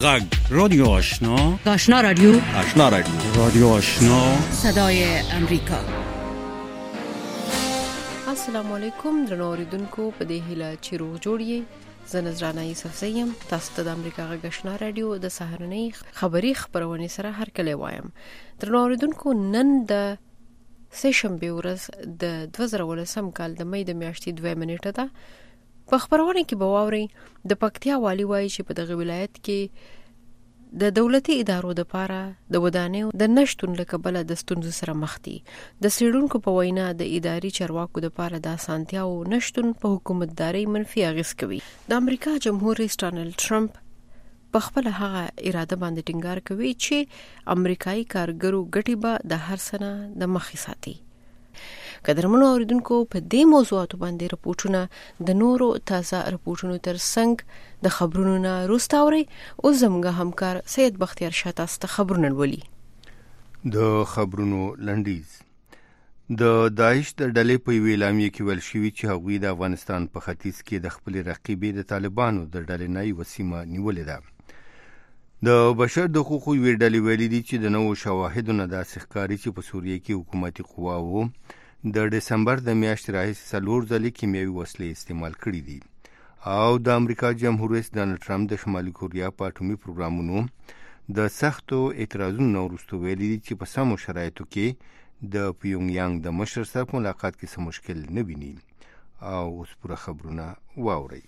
غږ رادیو آشنا، آشنا رادیو، آشنا رادیو، رادیو آشنا، صدای امریکا. السلام علیکم درنو اوریدونکو، په دې هیله چې روغ جوړ یې. زه نذرانه یوسف یم، تاسو ته د امریکا غږ آشنا رادیو د سهارنۍ خبری خبرونه سره هرکلی وایم. درنو اوریدونکو، نن د سهشنبه ورځ د 2019 کال د مې د میاشتې 2 نیټه ده. په خبرونه کې به واورئ د پکتیا والی وایي چې په دغه ولایت کې د دولتي ادارو د پاره د ودانیو د نشټون له کبله د ستونزو سره مخ دي. د سړونکو په وینا د اداري چارواکو د پاره د اسانتیا او نشټون په حکومتداري منفي اغیز کوي. د امریکا جمهور رئیس ډانلډ ټرمپ په خپل هغه اراده باندې ټینګار کوي چې امریکایي کارګرو ګټي به د هر سنه د مخې ساتي. قدرمنو اوریدونکو، په دې موضوعاتو باندې رپورټونه د نورو تازه رپورټونو تر څنګ د خبرونو نه وروسته اوري. او زموږ همکار سید بختیار شاه تاسو ته خبرونه ولي. د خبرونو لنډیز. د داعش د ډلې په ویل اعلامیه کې ویل شوی چې هغوی د افغانستان په ختیځ کې د خپل رقیبې د طالبانو د ډلې نه یو سیمه نیولې ده. د بشر د حقوقو ډلې ویلي دي چې د نوو شواهدو نه داسې ښکاري چې په سوریه کې حکومتي قواوو د دسمبر د میاشتې راهیسې 4 ځلې کیمیاوي وسلې استعمال کړي دي. او د امریکا جمهور رئیس ډانلډ ټرمپ د شمالي کوریا په اټومي پروګرامونو د سختو اعتراضونو وروسته ویلي دي چې په سمو شرایطو کې د پیونګ یانګ د مشر سره په ملاقات کې څه مشکل نه ویني. او اوس پوره خبرونه واورئ.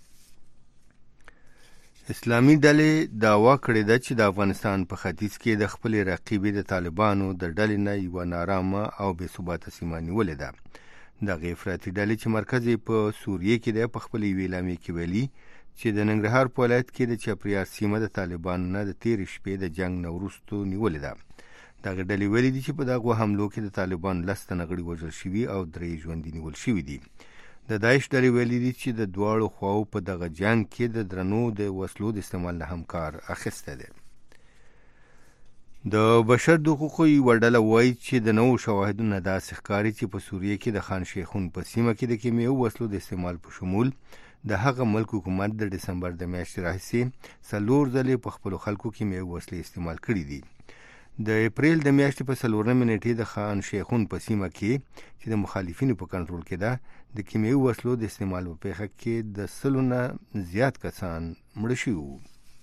اسلامي ډلې دعوا کړې ده چې د افغانستان په ختیځ کې د خپل رقیبې د طالبانو د ډلې نه یو نارامه او بې ثباته سیمه نیولې ده. دغه افراطي ډلې چې مرکز یې په سوریه کې ده په خپل اعلامیه کې ویلي چې د ننګرهار په ولایت کې د چپریار سیمه د طالبانو نه د تېرې شپې د جنګ نه وروسته نیولې ده. دغه ډلې ویلي دي چې په دغو حملو کې د طالبانو 10 تنه غړي وژل شوي او 3 ژوندي نیول شوي دي. د داعش ډلې ویلي دي چې د دواړو خواو په دغه جنګ کې د درنو د وسلو د استعمال نه هم کار اخیسته ده. د بشر د حقوقو یوه ډله وایي چې د نوو شواهدو نه داسې ښکاري چې په سوریه کې د خان شیخون په سیمه کې د کیمیاوي وسلو د استعمال په شمول د هغه ملک حکومت د دسمبر د میاشتې راهیسې 4 ځلې په خپلو خلکو کیمیاوي وسلې استعمال کړي دي. د اپریل د میاشتې په 4 نیټې د خان شیخون په سیمه کې چې د مخالفینو په کنټرول کې ده د کیمیاوي وسلو د استعمال په پیښه کې د 100 نه زیات کسان مړه شوي وو.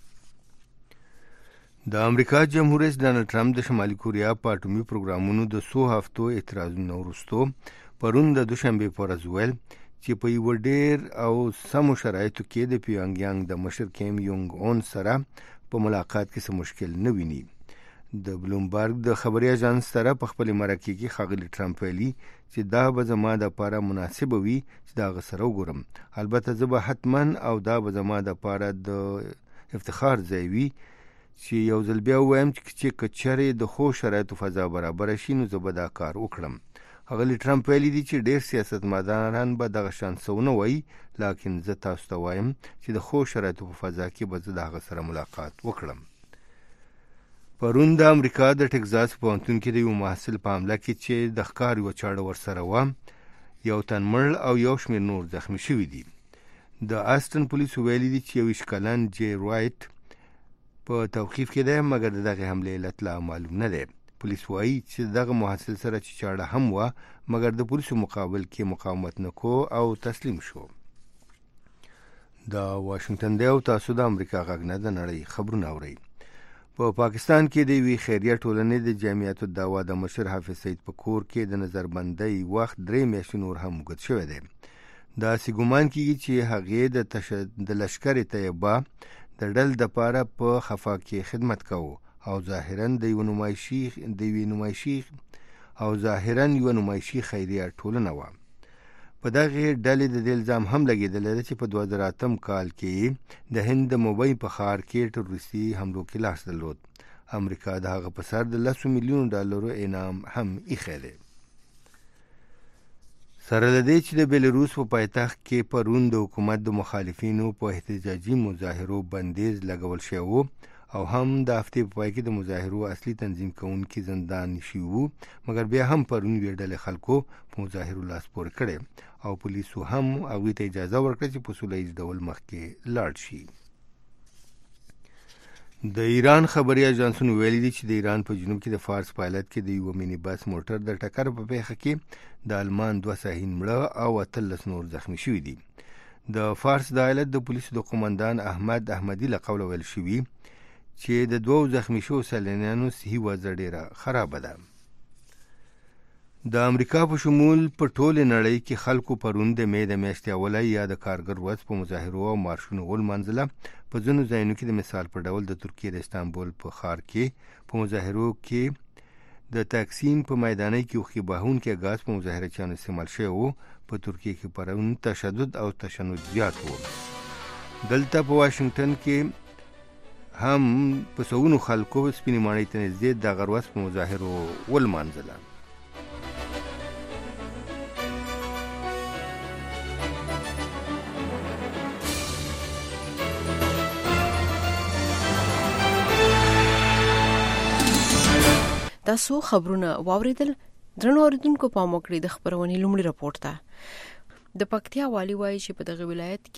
د امریکا جمهور رئیس ډانلډ ټرمپ د شمالي کوریا په اټومي پروګرامونو د 100 هفتو اعتراضونو وروسته پرون د دوشنبه په ورځ ویل چې په یو ډېر او سمو شرایطو کې د پیونګ یانګ د مشر کیم یونګ اون سره په ملاقات کې څه مشکل نه ویني. د بلومبرګ د خبري اژانس سره په خپل مرکه کې ښاغلي ټرمپ ویلي چې دا به زما د لپاره مناسبه وي چې دا غسر وګورم. البته زه به حتما او دا به زما د لپاره د افتخار ځای وي چې یو ځل بیا ووایم چې کچرې د خو شرایطو فضا برابر شي نو زه به دا کار وکړم. ښاغلي ټرمپ ویلي دي چې ډېر سیاستمداران به دغه شان څه ونه وایي، لکن زه تاسو ته وایم چې د خو شرایطو په فضا کې به زه د هغه سره ملاقات وکړم. پرون د امریکا د ټکزاس پوهنتون کې د یو محصل په حمله کې چې د ښکار یوه چاړه ورسره وه، یو تن مړ او یو شمېر نور زخمي شوي دي. د آسټن پولیسو ویلي دي چې 21 کلن جی رایټ په توقیف کې دی، مګر د دغې حملې علت لا معلوم نه دی. پولیس وایي چې دغه محصل سره چې چاړه هم وه، مګر د پولیسو مقابل کې مقاومت نه کو او تسلیم شو. د واشنگټن دی او تاسو د امریکا غږ نه د نړۍ خبرونه اورئ. په پاکستان کې د یوې خیریه ټولنې د جمعیت الدعوه د مشر حافظ سعید په کور کې د نظربندۍ وخت 3 میاشتې نور هم اوږد شوی دی. داسې ګمان کېږي چې هغې د لشکر طیبه د ډل دپاره په خفا کې خدمت کوو او ظاهراً یوه نمایشي خیریه ټولنه وه. په دغې ډلې د دې الزام هم لګېدلی دی چې په 2008 کال کې د هند د موبۍ په ښار کې ټروریستي حملو کې لاس درلود. امریکا د هغه په سر د $10 میلیون انعام هم ایښی دی. سره له دې چې د بیلاروس په پایتخت کې پرون د حکومت د مخالفینو په احتجاجي مظاهرو بندیز لګول شوی و او هم د هفتې په پای کې د مظاهرو اصلي تنظیم کوونکي زندان شوي وو، مګر بیا هم پرون یوې ډلې خلکو په مظاهرو لاس پورې کړی او پولیسو هم هغوی ته اجازه ورکړه چې په سوله ییز ډول مخکې لاړ شي. د ایران خبري اژانسونو ویلي دي چې د ایران په جنوب کې د فارس په ایالت کې د یو مینی بس موټر د ټکر په پیښه کې د آلمان 2 ساحین مړه او 13 نور زخمی شوي دي. د فارس د ایالت د پولیسو د قومندان احمد احمدی له قوله ویل شوي چې د 2 زخمی شوو سیلانیانو صحي وضع ډیره خرابه ده. د امریکا په شمول په ټوله نړۍ کې خلکو پرون د مې د میاشتې اوله یا د کارګر ورځ په مظاهرو او مارشونو ولمانځله. په ځینو ځایونو کې د مثال په ډول د ترکیې د استانبول په ښار کې په مظاهرو کې د تاکسین په میدانۍ کې اوښکې بهونکي ګاز په مظاهرچیانو استعمال شوی و. په ترکیې کې پرون تشدد او تشنج زیات و. دلته په واشنگټن کې هم په سوونو خلکو سپینې ماڼۍ ته نږدې د غرواس په مظاهرو ولمانځله. تاسو خبرونه واوریدل. درنو اوریدونکو پام وکړئ د خبرونې لومړی راپورټ ته. د پکتیا والی وایي چې په دغه ولایت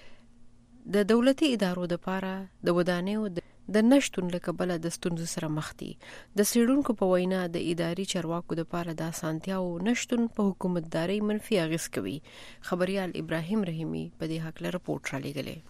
کې د دولتي ادارو لپاره د ودانیو د نشټون له کبله د ستونزو سره مخ دي. د څېړونکو په وینا د اداري چارواکو لپاره د اسانتیاو نشټون په حکومتداري منفي اغېز کوي. خبريال ابراهیم رحیمي په دې حق راپورټ را لېږلی.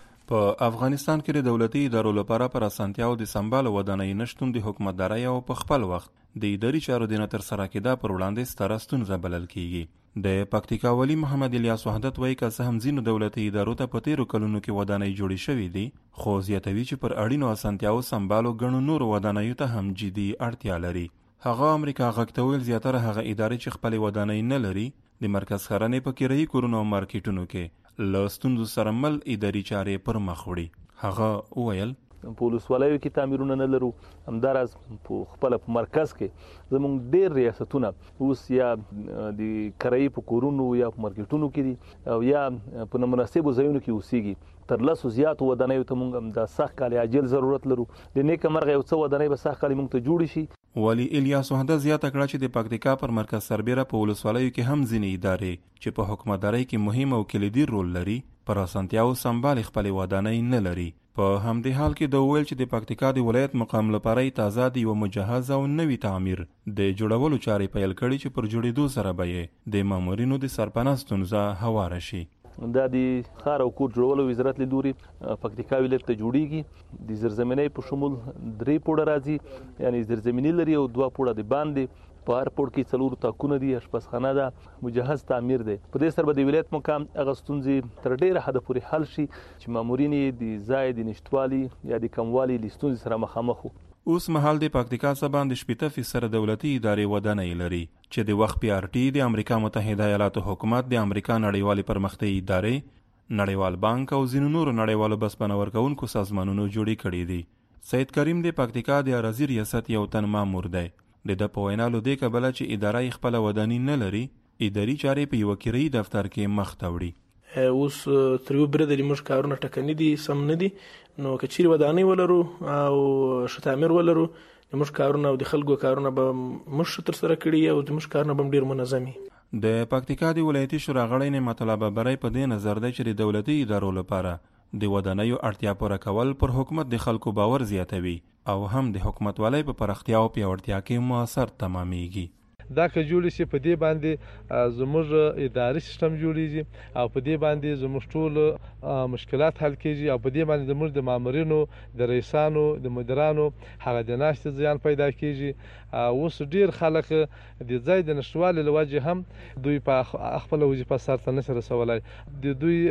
په افغانستان کې د دولتي ادارو لپاره پر اسانتیاو د سمبال ودانۍ نشټون د حکومتداري او په خپل وخت د اداري چارو د نه تر سره کېدا پر وړاندې ستره ستونزه بلل کیږي. د پکتیکا والی محمد الیاس وحدت وایي که څه هم ځینو دولتي ادارو ته په تیرو کلونو کې ودانۍ جوړې شوې دي، خو زیاتوي چې پر اړینو اسانتیاو سمبالو ګڼو نورو ودانیو ته هم جدي اړتیا لري. هغه امریکا غږ ته ویل زیاتره هغه ادارې چې خپلې ودانۍ نه لري د مرکز ښرنې په کرایي کورونو او مارکیټونو کې له ستونزو سره مل اداري چارې پر مخ وړي. هغه وویل په ولسوالیو کې تعمیرونه نه لرو، همداراز په خپل مرکز کې زموږ ډېر ریاستونه اوس یا د کرایي په کورونو یا په مارکیټونو کې دي او یا په نامناسبو ځایونو کې اوسېږي. تر لسو زیاتو ودانیو ته موږ د سخت کال عاجل ضرورت لرو. د نیکه مرغه یو څه ودانۍ به سخت کال موږ ته جوړې شي. والی الیاس وحدت زیاته کړه چې د پکتیکا پر مرکز سربیره په ولسوالیو کې هم ځینې ادارې چې په حکومتدارۍ کې مهم او کلیدي رول لري پر اسانتیاو سمبال خپلې ودانۍ نه لري. په همدې حال کې د ویل چې د پکتیکا د ولایت مقام لپاره تازه د یو مجهز او نوي تعمیر د جوړولو چارې پیل کړي چې پر جوړېدو سره به یې د مامورینو د سرپناه ستونزه هواره شي. دا د ښار او کور جوړولو وزارت له لوري پکتیکا ولایت ته جوړیږي. د زیرزمینۍ په شمول 3 پوړه راځي، یعنی زیرزمیني لري او 2 پوړه د باندې. په هر پوړ کې 4 تاکونه دي، اشپزخانه ده، مجهز تعمیر دی. په دې سره به د ولایت مقام هغه ستونزې تر ډېره حده پورې حل شي چې مامورین د ځای د نشتوالي یا د کموالي له ستونزې سره مخامخ وو. اوس مهال د پکتیکا څخه باندې 80% دولتي ادارې ودانۍ لري چې د وخت PRT د امریکا متحده ایالاتو حکومت، د امریکا نړیوالې پرمختیایي ادارې، نړیوال بانک او ځینو نورو نړیوالو بسپنه ورکوونکو سازمانونو جوړې کړي دي. سید کریم د پکتیکا د اراضي ریاست یو تن مامور دی. د په وینا له دې کبله چې اداره خپل ودانۍ نه لري، اداري چارې په یو کرایي دفتر کې مخ ته وړي. اوس تر یو بره د موږ کارونه ټکني دي، سم نه دي. نو که چیرې ودانۍ ولرو او ښه تعمیر ولرو، د موږ کارونه او د خلکو کارونه به موږ تر سره کړي او د موږ کارونه به ډېر منظمي. د پکتیکا د ولایتي شورا غړی نعمت الله ببری په دې نظر دی چې د دولتي ادارو لپاره د ودانیو اړتیا پوره کول پر حکومت د خلکو باور زیاتوي او هم د حکومتوالۍ په پراختیا او پیاوړتیا کې موثر تمامیږي. دا که جوړ شي په دې باندې زموږ اداري سیستم جوړیږي او په دې باندې زموږ ټول مشکلات حل کیږي او په دې باندې زموږ د مامورینو، د رئیسانو، د مدیرانو هغه د ناستې زیان پیدا کیږي. اوس ډیر خلک د ځای د نشټوالي له وجې هم دوی په خپل وظیفه سرته نشي رسولی. د دوی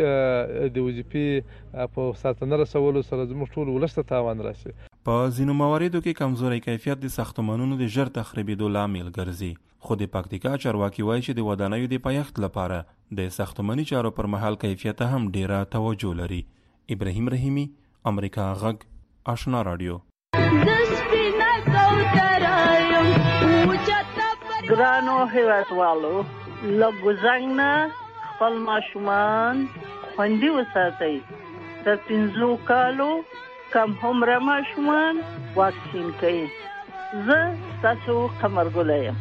د وظیفې په سرته نه رسولو سره زموږ ټول ولس ته تاوان راسي. په ځینو مواردو کې کمزوري کیفیت د ساختمانونو د ژر تخریبېدو لامل ګرځي. خو د پکتیکا چارواکي وایي چې د ودانیو د پایښت لپاره د ساختماني چارو پر مهال کیفیت هم ډیره توجه لري. ابراهیم رحیمي، امریکا غږ، آشنا رادیو. ګرانو هیوادوالو، له ګوزنګ نه خپل ماشومان خوندي وساتئ. تر 15 کالو کم عمره ماشومان واکسین کوي. زه ستاسو قمرګله یم.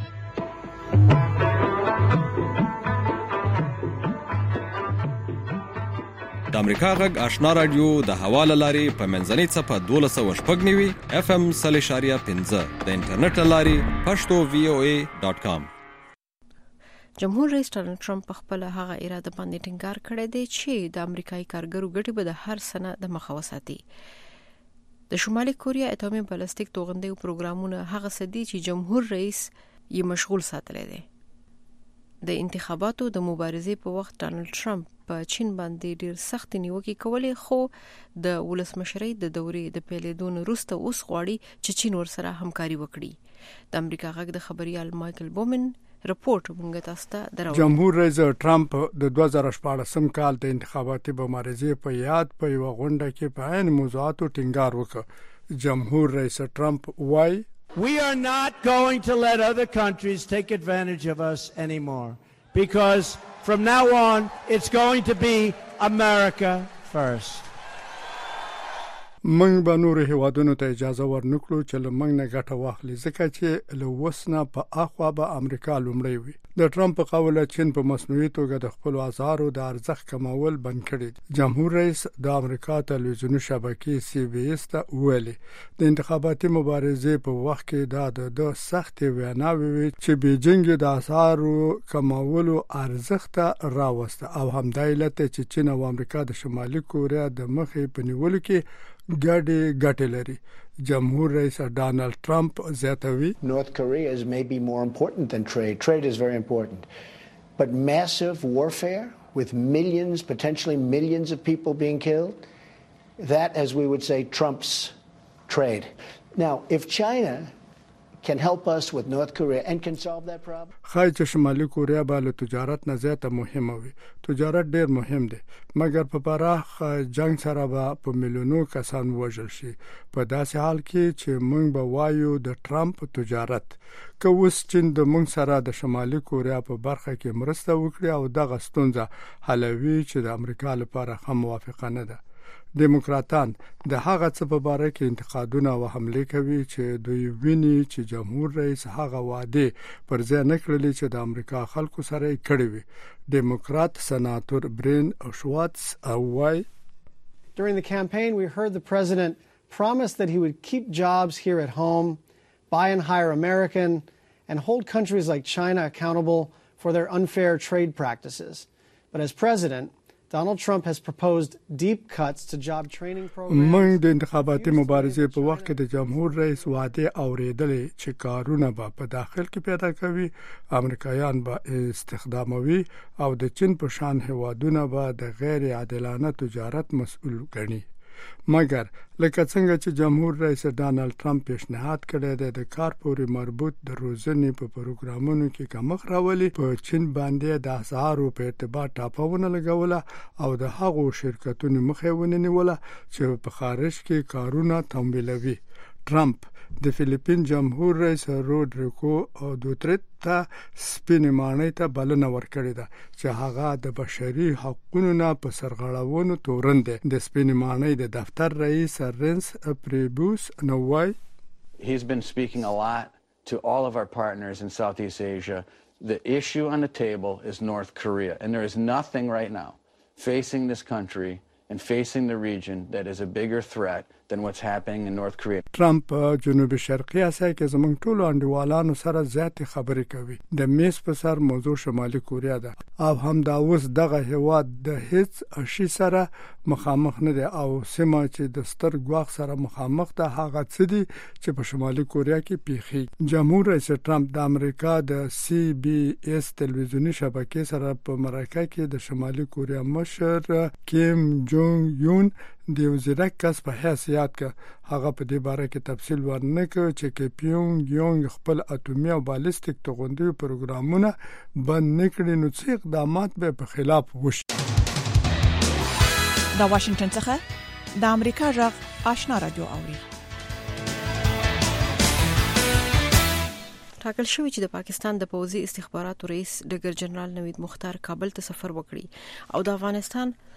د امریکا غږ آشنا رادیو د حواله لاري په منځنۍ صفه 1290 FM 0.15 د انټرنیټ لاري pashto.voa.com. جمهور رئیس ډانلډ ټرمپ خپل هغه اراده باندې ټینګار کړی دی چې د امریکایي کارګرو ګټې به د هر سنه د مخه وساتي. د شمالي کوریا اټومي بالستیک توغندیو پروګرامونه هغه سدي چې جمهور رئیس یې مشغول ساتلی دی. د انتخاباتو د مبارزې په وخت ډانلډ ټرمپ په چین باندې ډیر سخت نیوکې کولې، خو د ولسمشرۍ د دورې د پیلېدو وروسته اوس غواړي چې چین ورسره همکاري وکړي. د امریکا غږ د خبريال مایکل بومن رپورټ مونږ تاسو ته دراوړو. جمهور رئیس ټرمپ د 2014 کال د انتخاباتي مبارزې په یاد په یو غونډه کې په عین موضوعاتو ټینګار وکړ. جمهور رئیس ټرمپ وایي We are not going to let other countries take advantage of us anymore, because from now on it's going to be America first. موږ به نور هیوادونو ته اجازه ورنکړو چې له موږ نه ګټه واخلي، ځکه چې له وسنه په اخوا به امریکا لومړی وي. د ټرمپ په قوله چین په مصنوعي توګه د خپل اسعارو د ارزښت کمول بند کړي. جمهور رئیس د امریکا تلویزیوني شبکې CBS ته ویلي د انتخاباتي مبارزې په وخت کې د سخت ویناوي وي چې بیجینګ د اسعارو کمولو ارزښت راوسته، او همدا علت چې چین او امریکا د شمالي کوریا د مخې په نیولو کې ګټې لري. جمهور رئیس ډانلډ ټرمپ زیاتوي North Korea is maybe more important than trade. Trade is very important. But massive warfare with millions, potentially millions of people being killed, that, as we would say, trumps trade. Now, if China can help us with North Korea and can solve that problem. خای چې شمالي کوریا به له تجارت نه زیاته مهمه وي. تجارت ډیر مهم دی، مګر په پراخ جنگ سره به په میلیونو کسان وژل شي. په داسې حال کې چې موږ به وایو د ټرمپ تجارت که اوس چین د موږ سره د شمالي کوریا په برخه کې مرسته وکړي او دغه ستونزه حلوي چې د امریکا لپاره هم موافقه نه ده. دیموکراتان د هغه څه په اړه کې انتقادونه او حمله کوي چې دوی ویني چې جمهور رئیس هغه وعده پر ځای نه کړلې چې د امریکا خلکو سره یې کړې وي. دیموکرات سناتور برین شوارتز وايي During the campaign we heard the president promise that he would keep jobs here at home, buy and hire American, and hold countries like China accountable for their unfair trade practices. But as president Donald Trump has proposed deep cuts to job training programs. موږ د انتخاباتي مبارزې په وخت کې د جمهور رئیس وعده اوریدلې چې کارونه به په داخل کې پیدا کوي، امریکایان به استخداموي او د چین په شان هیوادونه به د غیر عادلانه تجارت مسؤل ګڼي. مګر لکه څنګه چې جمهور رئیس ډانلډ ټرمپ پیشنهاد کړی دی د کار پورې مربوط د روزنې په پروګرامونو کې کمښت راولي، په چین باندې د اسعارو په ارتباط ټاپونه لګوله او د هغو شرکتونو مخه ونیوله چې په خارج کې کارونه تمویلوي. ټرمپ د فلیپین جمهور رئیس رودریګو دوترته سپینې ماڼۍ ته بلنه ورکړې ده چې هغه د بشري حقوقو نه په سرغړونو تورن دی. د سپینې ماڼۍ د دفتر رئیس رنس پریبوس نووای He's been speaking a lot to all of our partners in Southeast Asia. The issue on the table is North Korea, and there is nothing right now facing this country and facing the region that is a bigger threat than what's happening in North Korea. ټرمپ جنوبي شرقي اسیا کې زموږ ټولو انډیوالانو سره زیات خبرې کوي. د میز په سر موضوع شمالي کوریا ده او هم دا اوس دغه هیواد د هیڅ شي سره مخامخ نه دی او سیمه چې د ستر ګواښ سره مخامخ ده هغه څه دي چې په شمالي کوریا کې پیښي. جمهور رئیس ټرمپ د امریکا د CBS تلویزیونی شبکې سره په مرکه کې د شمالي کوریا مشر کیم جونګ یون د وزیرک کس په حیثیت کې هغه په دې باره کې تفصیل ورنکړ چې پیونګ یونګ خپل اټومي او بالستیک توغندیو پروګرامونه بند نکړي، نو څه اقدامات به په خلاف وشي. دا واشنگټن څخه د امریکا غږ آشنا رادیو اوري. ټاکل شوی چې د پاکستان د پوځي استخباراتو رئیس ډګر جنرال نوید مختار کابل ته سفر وکړي او د افغانستان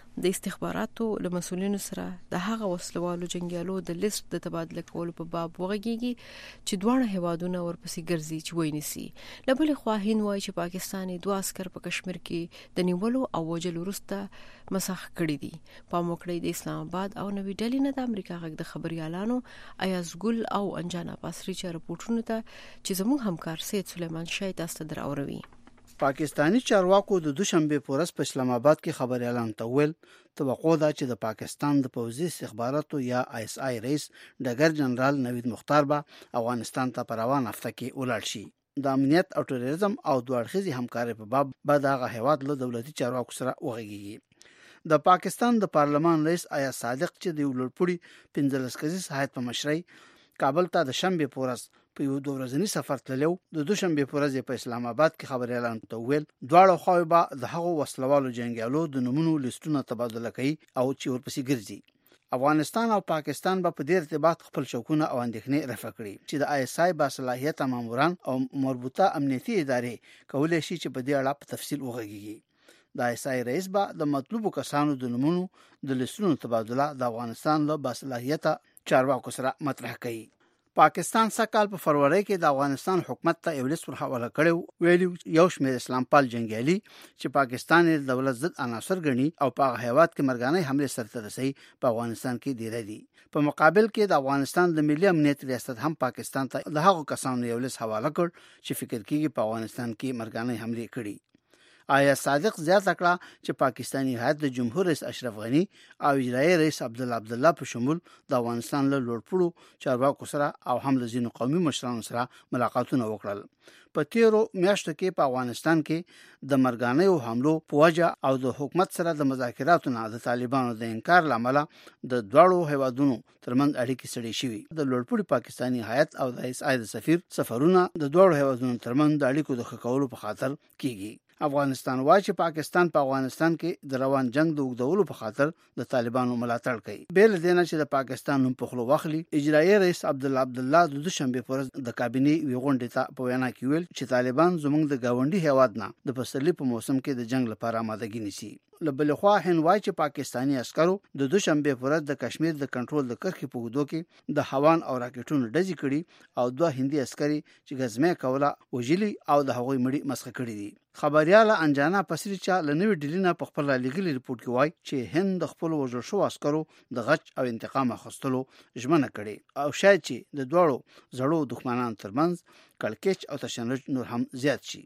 د استخباراتو له مسولینو سره د هغه وسلوالو جنگیالو د لیست د تبادله کولو په باب وغږیږي چې دواړه هیوادونه ورپسې ګرځي چې وینسي. له بلې خوا هند وایي چې پاکستان 2 عسكر په کشمیر کې د نیولو او وژلو وروسته مسخ کړي دي. پام وکړئ د اسلام آباد او نوې ډلې نه د امریکا غږ د خبريالانو ایاز ګل او انجانا پاسری چې رپورټونه ته چې زموږ همکار سید سلیمان شاه تاسو ته دراوروي. پاکستانی چارواکو د دوشنبه په ورځ په اسلام آباد کې خبريالان ته ویل توقع ده چې د پاکستان د پوځي استخباراتو یا ISI رئیس ډګر جنرال نوید مختار به افغانستان ته په روان هفته کې ولاړ شي. د امنیت او ټیرریزم او دوه اړخیزي همکارۍ په باب به دغه هیواد له دولتي چارواکو سره وغږیږي. د پاکستان د پارلمان رئیس ایاز صادق چې د ولړپوړي 15 کسیز هیئت په مشرۍ کابل ته د شنبه په ورځ په یو 2 ورځنی سفر تللو د دوشنبه په ورځ په اسلام آباد کې خبريالان ته ویل دواړه خواوې به د هغو وسلوالو جنگیالو د نمونو لیستونه تبادله کوي او چې ورپسې ګرځي. افغانستان او پاکستان به په دې ارتباط خپل شوکونه او اندېښنې رفع کړي چې د ISI باصلاحیت ماموران او مربوطه امنیتي ادارې کولای شي چې په دې اړه په تفصیل وغږیږي. د ISI رئیس به د مطلوبو کسانو د نمونو د لیستونو تبادله د افغانستان له باصلاحیت چارواکو سره مطرح کوي. پاکستان سکهال په فروری کې د افغانستان حکومت ته یو لیست ورحواله کړو ویلي یو شمېر اسلام پال جنگیالي چې پاکستان یې دولت ضد عناصر ګڼي او په هیواد کې مرګانه حمله سرته رسي په افغانستان کې دی ردي. په مقابل کې د افغانستان د ملي امنیت ریاست هم پاکستان ته د هغو کسانو یو لیست حواله کړ چې فکر کیږي په افغانستان کې مرګانه حمله کړي. آیا صادق زیاته کړه چې پاکستانی هیئت د جمهور رئیس اشرف غنی او اجرایي رئیس عبدالله په شمول د افغانستان له لوړپوړو چارواکو سره او هم له ځینو قومي مشرانو سره ملاقاتونه وکړل. په تیرو میاشتو کې په افغانستان کې د مرګانیو حملو په وجه او د حکومت سره د مذاکراتو نه د طالبانو د انکار لامل د دواړو هیوادونو ترمنځ اړیکې سړې شوې. د لوړپوړي پاکستانی هیئت او د ISI د سفیر سفرونه د دواړو هیوادونو ترمنځ د اړیکو د ښه کولو په خاطر کیږي. افغانستان وايي چې پاکستان په افغانستان کې د روان جنگ د اوږدولو په خاطر د طالبانو ملاتړ کوي. بیل دینه چې د پاکستان هم په خلو واخلي اجرایي رئیس عبدالله د دوشنبه پر ورځ د کابینې ویغونډې ته په وینا کې ویل چې طالبان زموږ د گاونډي هیواد نه د پسرلي په موسم کې د جنگ لپاره آمادګي نیسي. لبل خو هند وایي چې پاکستانی عسکرو د دوشنبه پر ورځ د کشمیر د کنټرول د کرښې په ودو کې د هوان او راکټونو ډزې کړي او 2 هندي عسکري چې غزمه کوله وجلی او د هغوی مړي مسخه کړي دي. خبرياله انجانا پسری چې لنوي ډیلینا په خپل لګلي رپورت کې وایي چې هند د خپل وژل شو عسکرو د غچ او انتقام اخیستلو ژمنه کړې او شاید چې د دوړو زړو دښمنانو ترمنځ کلکچ او تشنج نور هم زیات شي.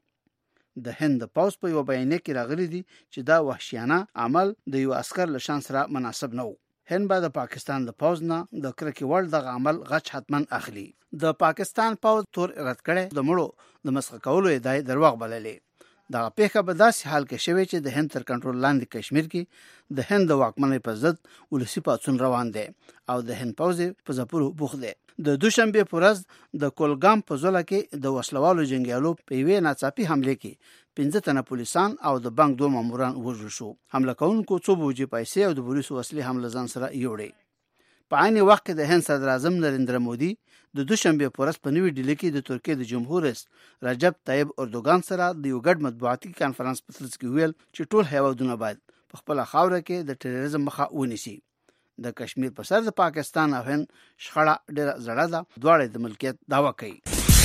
د هند پاوس په یو بیانیه کې راغلي دي چې دا وحشیانه عمل د یو عسكر له شان سره مناسب نه و. هند به د پاکستان د پاوز نه د کرکې وړ دغه عمل غچ حتمن اخلي. د پاکستان پاوز تور رد کړي د مړو د مسخ کولو ادعای دروغ بللې. دا پیښه به داسې حال کې شوی چې د هند تر کنټرول لاندې کشمیر کې د هند واکمنۍ په ضد ولسی پاڅون روان دی او د هند پوځ په ځپلو بوخت دی. د دوشنبه په ورځ د کولګام په ځوله کې د وسلوالو جنگیالو په یوې ناڅاپي حمله کې 15 تنه پولیسان او د بانک 2 ماموران وژل شو. حمله کوونکو څو بوجي پیسې او د پولیسو وسلې حمله ځان سره یوړې. په عین وخت کې د هند صدر اعظم نریندرا مودي د دوشنبه په ورځ په نوې ډیلي کې د ترکیې د جمهور رئیس رجب طیب اردوغان سره د یو ګډ مطبوعاتي کانفرنس په ترڅ کې ویل چې ټول هیوادونه باید په خپل خاوره کې د ټیرریزم مخه ونیسي. د کشمیر په سر د پاکستان او هند شخړه ډېره زړه ده. دواړه د ملکیت دعوا کوي.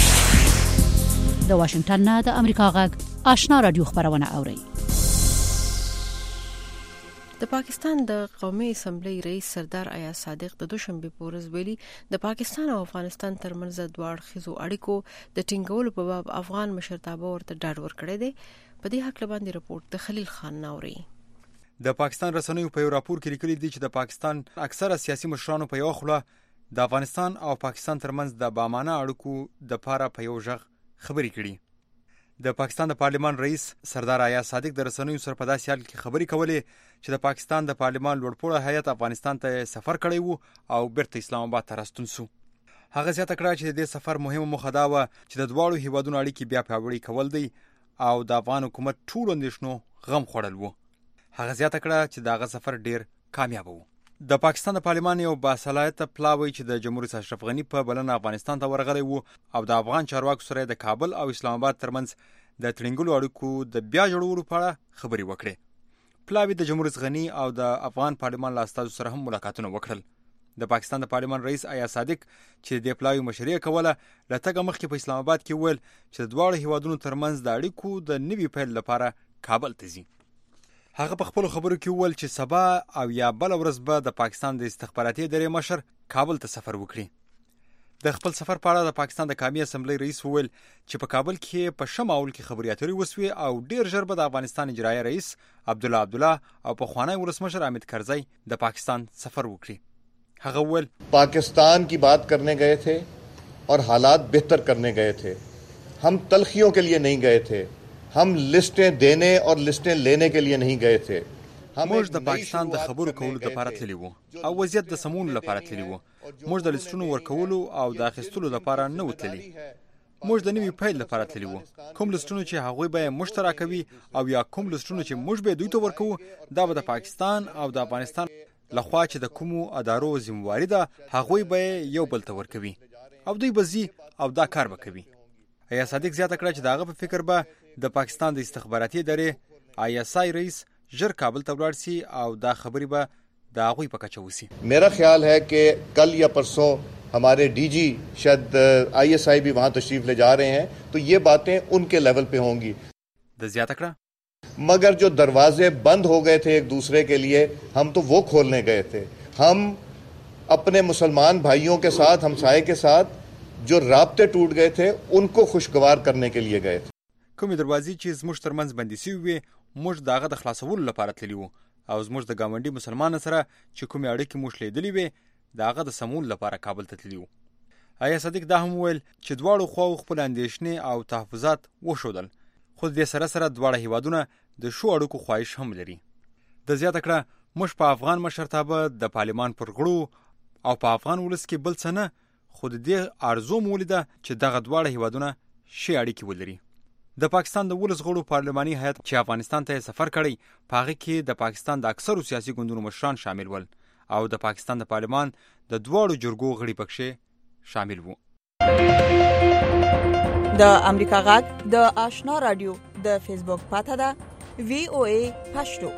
د واشنگټن نه د امریکا غږ آشنا رادیو خبرونه اوري. د پاکستان د قومي اسمبلی رئیس سردار ایاز صادق د دوشنبه په ورځ ویلي د پاکستان او افغانستان ترمنځ دوه اړخیزو اړیکو د ټینګولو په باب افغان مشرتابه ورته ډاډ ورکړی دی. په دې حق باندې رپورت د خلیل خان ناوري. د پاکستان رسنیو په یو راپور کې لیکلي دي چې د پاکستان اکثره سیاسي مشرانو په یو خوله د افغانستان او پاکستان ترمنځ د بامانه اړیکو د پاره په یو ژغ خبرې کړي. د پاکستان د پارلمان رئیس سردار ایاز صادق د رسنیو سره په داسې حال کې خبرې کولې چې د پاکستان د پارلمان لوړپوړه هیئت افغانستان ته سفر کړی وو او بیرته اسلام آباد ته راستون سو. هغه زیاته کړه چې د دې سفر مهمه موخه دا وه چې د دواړو هیوادونو اړیکې بیا پیاوړې کول دی او د افغان حکومت ټولو اندېښنو غم خوړل وو. هغه زیاته کړه چې دغه سفر ډیر کامیاب وو. د پاکستان د پارلمان یو باصلاحیته پلاوی چې د جمهور رئیس اشرف غنی په بلنه افغانستان ته ورغلی وو او د افغان چارواکو سره د کابل او اسلام آباد ترمنځ د تړونګلو اړیکو د بیا جوړولو په اړه خبرې وکړې. پلاوی د جمهور رئیس غنی او د افغان پارلمان له استازو سره هم ملاقاتونه وکړل. د پاکستان د پارلمان رئیس ایاز صادق چې د پلاوی مشري کوله له تګه مخکې په اسلام آباد کې ویل چې د دواړو هیوادونو ترمنځ د اړیکو د نوي پیل لپاره کابل ته ځي. هغه په خپل خبرو کې ویل چې سبا او یا بل ورځ به د پاکستان د استخباراتي ادارې مشر کابل ته سفر وکړي. د خپل سفر په اړه د پاکستان د قومي اسمبلی رئیس ویل چې په کابل کې په ښه ماحول کې خبرې اترې وسوي او ډیر ژر به د افغانستان اجرایي رئیس عبدالله او پخوانی ولسمشر حامد کرزی د پاکستان سفر وکړي. هغه ویل पाकिस्तान की बात करने गए थे और हालात बेहतर करने गए थे. हम तलखियों के लिए नहीं गए थे. हम लिस्टें देने और लिस्टें लेने के लिए नहीं गए थे. موږ د پاکستان د خبرو کولو لپاره تللی وو او وضعیت د سمون لپاره تللی وو. موږ د لیستونو ورکولو او د اخیستلو لپاره نه وتلی. موږ د نوي پیل لپاره تللی وو. کوم لیستونو چې هغوی به مشترکوي او یا کوم لیستونو چې موږ به دوی ته ورکوو دا به د پاکستان او د افغانستان لخوا چې د کومو ادارو ذمہواری ده هغوی به یو بل ته ورکوي او دوی به زی او دا کار به کوي. ایاز صادق زیاته کړه چې داغه په فکر به د پاکستان د استخباراتي ادارې ISI رئیس ژر کابل ته ولاړ سي او دا خبرې به د هغوی په کچه وسي. मेरा ख्याल है कि कल या परसों हमारे डीजी शायद ISI भी वहां तशरीफ ले जा रहे हैं तो ये बातें उनके लेवल पे होंगी. د زیاته کړه मगर जो दरवाजे बंद हो गए थे एक दूसरे के लिए हम तो वो खोलने गए थे. हम अपने मुसलमान भाइयों के साथ हमसाये के साथ जो राब्ते टूट गए थे उनको खुशगवार करने के लिए गए थे. کومې دروازې چې زموږ ترمنځ بندي شوې وي موږ د هغه د خلاصولو لپاره تللی وو او زموږ د ګاونډي مسلمان سره چې کومې اړیکې موږ لیدلې وي د هغه د سمون لپاره کابل ته تللی وو. ایاز صادق دا هم ویل چې دواړو خواو خپل اندېښنې او تحفظات وښودل خو د سره سره دواړه هیوادونه د شو اړیکو خواهش هم لري. د زیاته کړه موږ په افغان مشرتابه د پارلمان پر غړو او په افغان ولس کې بل څه نه خو د دې ارزو مولیده چې دغه دواړه هیوادونه شي اړیکې ولري. د پاکستان د ولس غړو پارلماني هیئت چې افغانستان ته سفر کړی په هغه کې د پاکستان د اکثرو سیاسي ګوندونو مشران شامل ول او د پاکستان د پارلمان د دواړو جرګو غړي پکښې شامل وو. د امریکا غږ د آشنا رادیو د فیسبوک پاته ده VOA پښتو.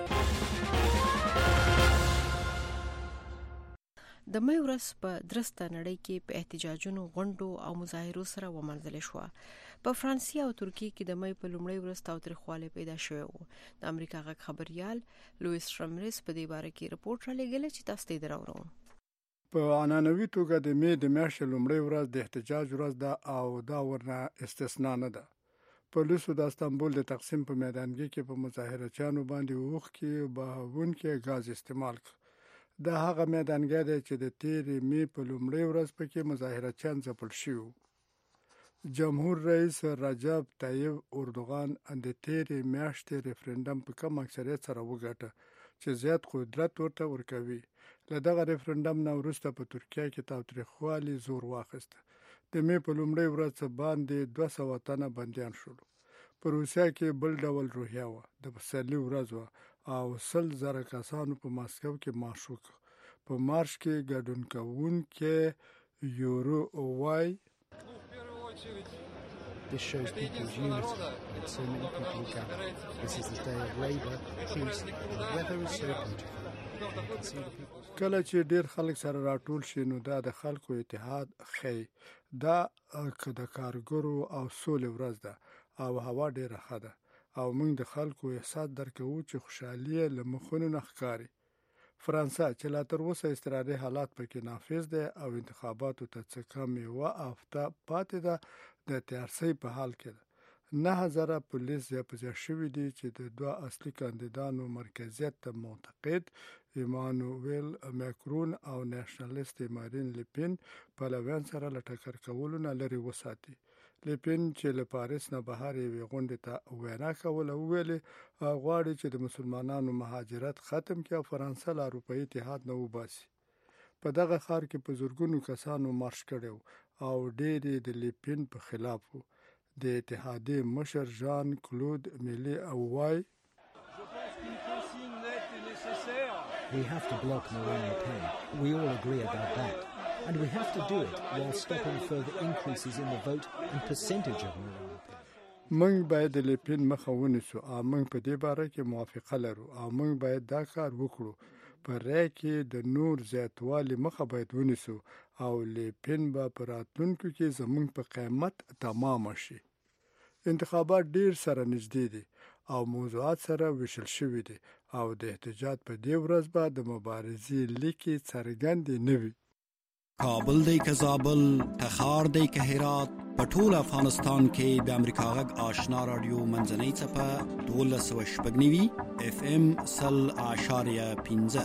د مې ورځ په درسته نړۍ کې په احتجاجونو غونډو او مظاهرو سره ومنځل شو. په فرانسې او ترکیه کې د مې په لومړۍ ورځ تاوتریخوالی پیدا شوی و. د امریکا غږ خبريال لویس رامرز په دې باره کې رپورټ را لېږلی چې تاسو ته دراوړم. په عنعنوي توګه د مې د میاشتې لومړۍ ورځ د احتجاج ورځ ده او دا ورنه استثنا نه ده. پولیسو د استانبول د تقسیم په میدانګي کې په مظاهرچیانو باندې اوښکې بهونکي غاز استعمال کړ. دا هغه میدانګي دی چې د تیرې مې په لومړۍ ورځ پکې مظاهرچیان ځپل شوي. جمهور رئیس رجب طیب اردوغان د تیرې میاشتې ریفرندم په کم اکثریت سره وګټه چې زیات قدرت ورته ورکوي. له دغه ریفرندم نه وروسته په ترکیه کې تاوتریخوالي زور واخیسته. د مې په لومړۍ ورځ باندې 200 تنه بندیان شول. په روسیه کې بل ډول روحیه وه. د پسرلي ورځ وه او 100,000 کسانو په ماسکو کې مارش وکړ. په مارش کې ګډون کوونکي یورو وای This shows people's unity with so many people gathered. This is the day of labour, peace, and the weather is so beautiful. کله چې ډیر خلک سره راټول شي نو دا د خلکو اتحاد ښیي. دا د کارګرو او سولې ورځ ده او هوا ډیره ښه ده او موږ د خلکو احساس درکوو چې خوشحالي له مخونو نه ښکاري. فرانسه چې لا تر اوسه اضطراري حالات پکې نافذ دی او انتخاباتو ته څه کم یوه هفته پاتې ده د تیارسۍ په حال کې ده. 9,000 پولیس ځای شوي دي چې د دوه اصلي کاندیدانو مرکزیت ته معتقد ایمانوئل ماکرون او نېشنلست مارین لپین پلویان سره له ټکر کولو نه لرې وساتي. لپین چې له پاریس نه بهر یوې غونډې ته وینا کوله وویلې غواړي چې د مسلمانانو مهاجرت ختم کړي او فرانسه له اروپایي اتحاد نه وباسي. په دغه ښار کې په زرګونو کسانو مارش کړی او ډېر د لپین په خلاف وو. د اتحادیې مشر ژان کلود میلی او وای We have to block Marine Le Pen. We all agree about that. And we have to do it while stopping further increases in the vote and percentage of Marine Le Pen. موږ باید د لپین مخه ونیسو او موږ په دې باره کې موافقه لرو او موږ باید دا کار وکړو. په رای کې د نور زیاتوالي مخه باید ونیسو او لپین به په راتلونکو کې زموږ په قیمت تمام شي. انتخابات ډیر سره نږدې دي او موضوعات سره وشل شوي دي او د احتجاج په دې ورځ به د مبارزې لیکې څرګندې نه وي. کابل دی که زابل، تخار دی که هرات، په ټول افغانستان کې د امریکا غږ آشنا رادیو منځنۍ څپه 1290 FM 0.15.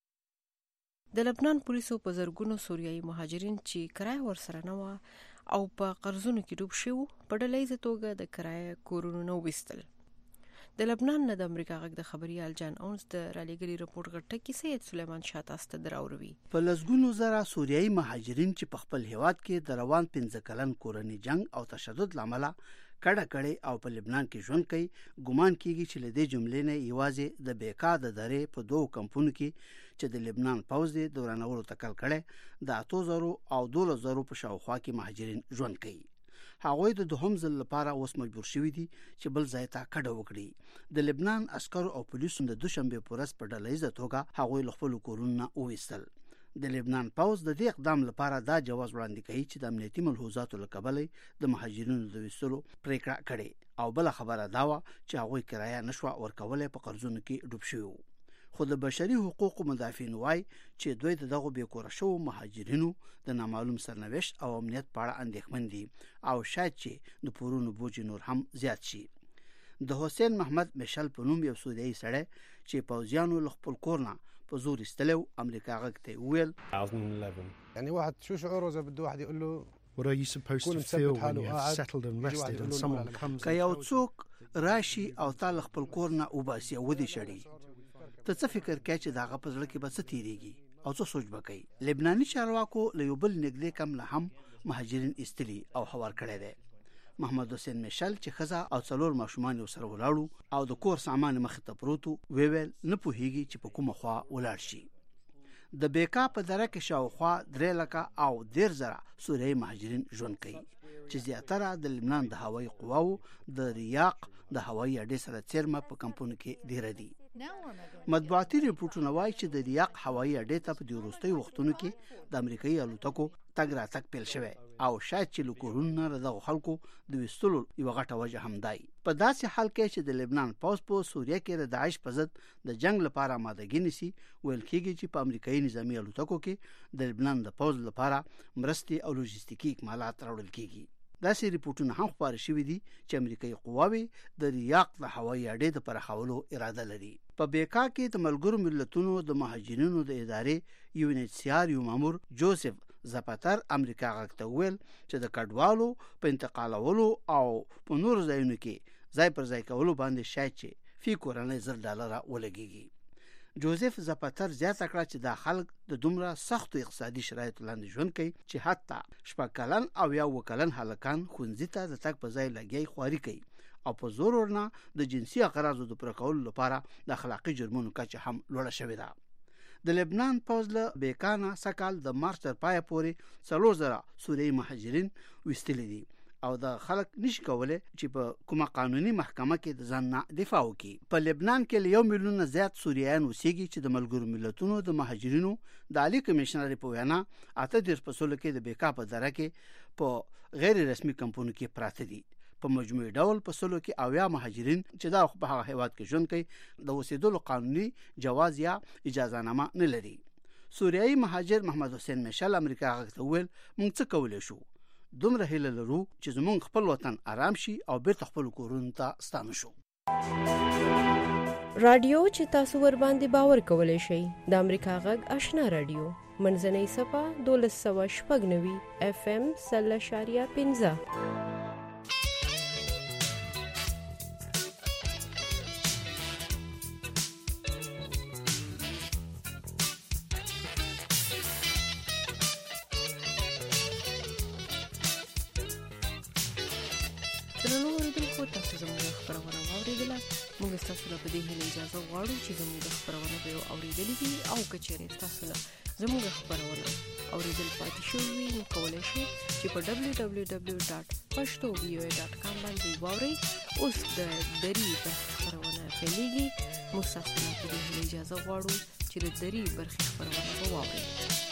د لبنان پولیسو په زرګونو سوریایي مهاجرین چې کرایه ورسره نه وه او په قرضونو کې ډوب شوي په ډله ییزه توګه د کرایه کورونو نه وویستل. د لبنان نه د امریکا غږ د خبريال جان اونز د رالیږلي رپورټ غټکی سید سلیمان شاه تاسو ته دراوروي. په لسګونو زره سوریایي مهاجرین چې په خپل هیواد کې د روان 15 کلن کورنۍ جنگ او تشدد لامل کډه کړي او په لبنان کې ژوند کوي، ګومان کیږي چې لدې جملې نه یوازې د بیکا د درې په دوه کمپونو کې چې د لبنان پوز د دورانولو تکل کړي د 8000 او 12000 په شاوخوا کې مهاجرین ژوند کوي. هغوی د دوهم ځل لپاره اوس مجبور شوي دي چې بل ځای ته کډه وکړي. د لبنان عسکرو او پولیسو د دوشنبه په ورځ په ډله ییزه توګه هغوی له خپل کورونو وویستل. د لبنان پوز د دې اقدام لپاره دا جواز وړاندې کوي چې د امنیتي ملحوظاتو له کبله د مهاجرینو د ویستلو پریکړه کړې او بل خبره دا و چې هغوی کرایه نشو ورکولای په قرضونو کې ډوب شوي. خو د بشري حقوقو مدافعین وایي چې دوی دغه بیکوره شو مهاجرینو د نامعلوم سرنوشت او امنیت په اړه اندېښمن دي او شاید چې د پورونو بوج نور هم زیات شي. د حسین محمد مشل په نوم یو سوریایي سړی چې پوځیانو له خپل کور نه په زور ایستلو امریکا غږ ته ویل يعني واحد شو شعوره اذا بده واحد يقول له what are you supposed to feel when you have settled and rested and someone comes که یو څوک راشي او تعال خپل کور نه وباسي او ودی شړي ته څه فکر کوي چې داغه په ځل کې به څه تیریږي او څه سوچ وکړي. لبناني چارواکو له یو بل نږدې کم له هم مهاجرین استلی او خبر کړی دی. محمد حسین مشل چې خزا او څلور ماشومان یې سره ولاړو او د کور سامان مخ ته پروتو ویل نه پوهیږي چې په کومه خوا ولاړ شي. د بیکا په دره کې شاوخوا 3 لکه او 10 زره سوریایي مهاجرین ژوند کوي چې زیاتره د لبنان د هوایي قواو د ریاق د هوایي اډې سره چیرمه په کمپونو کې ډیر دي. مطبوعاتي ریپورتونه وایي چې د ریاق هوایي اډې ته په وروستي وختونو کې د امریکایي الوتکو تګ راتګ پیل شوی او شاید چې لکورونه دغه خلکو د وستلو یو غټه وجه هم دی. په داسې حال کې چې د لبنان پوز په سوریه کې د داعش په ضد د جنگ لپاره آمادګي نیسي، ویل کېږي چې په امریکایي نظامی الوتکو کې د لبنان د پوز لپاره مرستي او لوجستیکي اکمالات راوړل کېږي. داسې ریپورتونه هم خبر شوي دي چې امریکایي قواوې د ریاق د هوایي اډې د پراخولو اراده لري. په بیکا کې د ملګرو ملتونو د مهاجرینو د ادارې UNHCR یو مامور جوزف زاپاتر امریکا غږ ته ویل چې د کډوالو په انتقالولو او په نور ځایونو کې ځای پر ځای کولو باندې شاید چې فی کورنۍ $1,000 ولګيږي. جوزف زاپاتر زیاته کړه چې دا خلک د دومره سختو اقتصادي شرایطو لاندې ژوند کوي چې حتی 6 کلن او 1 کلن هلکان ښوونځي ته د تګ په ځای لګي خواري کوي او په زور ورنه د جنسي اغراضو د پوره کولو لپاره د اخلاقي جرمونو کچه هم لوړه شوې ده. د لبنان پوز له بیکانه سکال د مارچ تر پای پورې 3000 سوریایي مهاجرین وستلي دي او د خلک نشي کولای چې په کومه قانوني محکمه کې د ځان نه دفاع وکړي. په لبنان کې له 1 میلیون زیات سوریایان اوسېږي چې د ملګرو ملتونو د مهاجرینو د عالی کمشنر په وینا 8% کې د بیکا په دره کې په غیر رسمي کمپونو کې پراته دي. په مجموعي ډول په سلو کې اویا مهاجرین چې دا په هغه هیواد کې ژوند کوي د اوسېدلو قانوني جواز یا اجازه نامه نه لري. سوریایي مهاجر محمد حسین مشل امریکا غږ ته ویل موږ څه کولای شو؟ دومره هیله لرو چې زموږ خپل وطن آرام شي او بیرته خپل کورونو ته ستانه شو. رادیو چې تاسو ور باندې باور کولای شئ د امریکا غږ آشنا رادیو منځنۍ صفه 1290 FM 0.15. موږ تاسو ته په دې هیله اجازه غواړو چې زموږ خبرونه به اوریدلې وي او که چیرې تاسو زموږ خبرونه اوریدل پاتې شوي نو کولای شئ چې په www.pashtovoa.com باندې واورئ. اوس د دری برخې خبرونه پیلېږي. موږ تاسو ته د اجازه غواړو چې د دری برخې خبرونه واورئ.